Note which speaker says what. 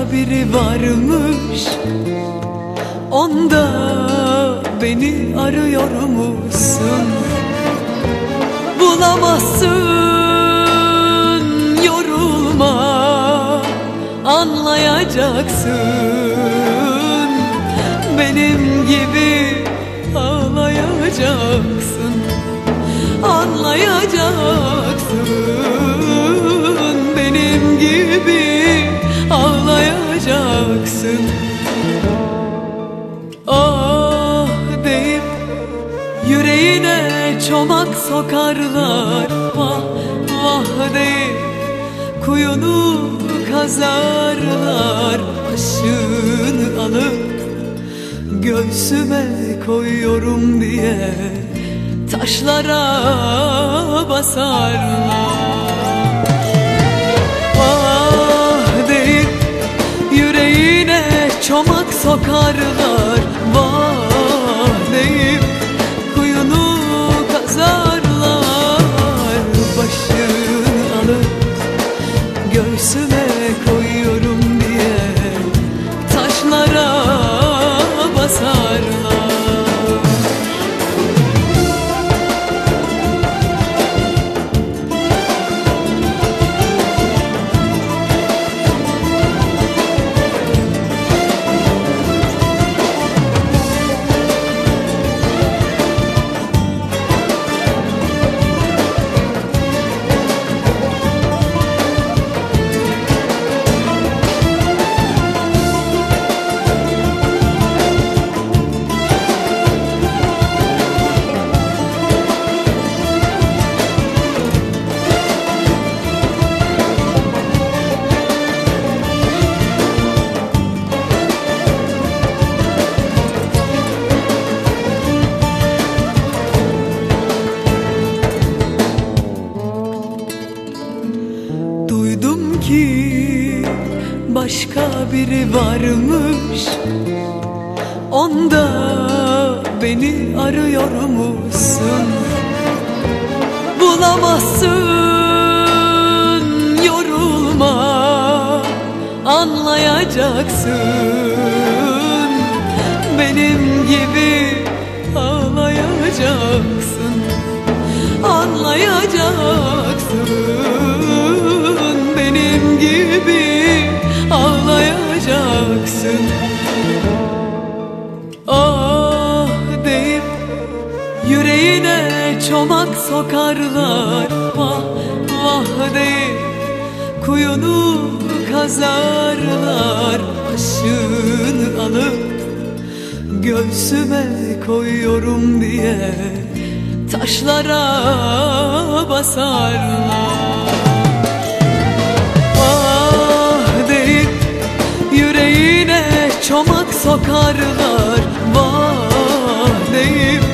Speaker 1: biri varmış, onda beni arıyor musun? Bulamazsın, yorulma, anlayacaksın. Benim gibi ağlayacaksın, anlayacaksın. Benim gibi ağlayacaksın. Ah deyip yüreğine çomak sokarlar, vah vah deyip kuyunu kazarlar. Başını alıp göğsüme koyuyorum diye taşlara basarlar. Ah deyip yüreğine çomak sokarlar, vah deyip kuyunu kazarlar. Başını alıp göğsüme koyuyorum diye taşlara basarlar. Duydum ki başka biri varmış, onda beni arıyor musun? Bulamazsın, yorulma, anlayacaksın. Benim gibi ağlayacaksın, anlayacaksın. Benim gibi ağlayacaksın. Ah deyip yüreğine çomak sokarlar, vah vah deyip kuyunu kazarlar. Başını alıp göğsüme koyuyorum diye taşlara basarlar. Ah deyip yüreğine çomak sokarlar, vah deyip